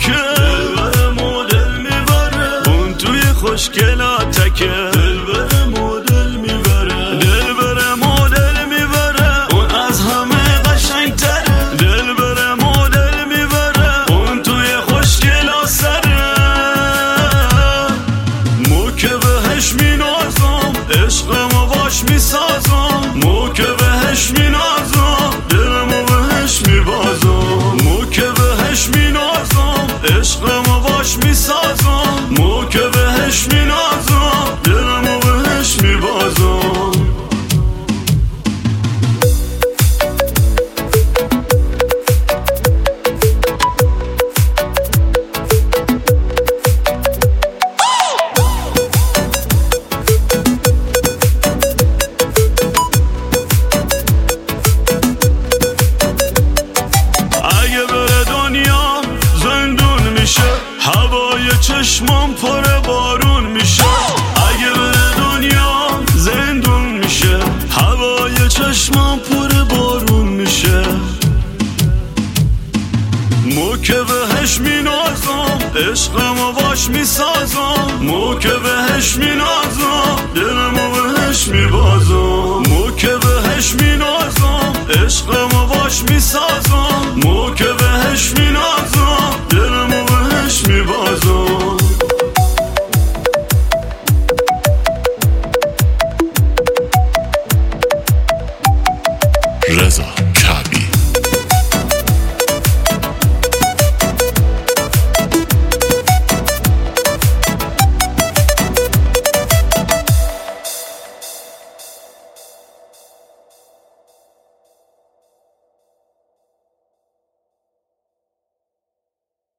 که دلبرم و دل میبره، اون توی خوشگلاتکه دلبرم و دل میبره، دلبرم و دل میبره، اون از همه قشنگتره، دلبرم و دل میبره، اون توی خوشگلا سره. مو که بهش مینازم عشقمو باش میسازم، مو که بهش مینازم دلمو بهش میبازم، مو که بهش مینازم عشقمو باش میسازم، مو که بهش مینازم دلمو بهش میبازم. هوای چشمام پر بارون میشه، اگه بره دنیا زندون میشه، هوای چشمام پر بارون میشه. مو که بهش مینازم عشقمو باش میسازم، مو که بهش مینازم دلمو بهش میبازم، مو که بهش مینازم عشقمو باش میسازم، مو که بهش مینازم دلمو بهش میبازم. رضا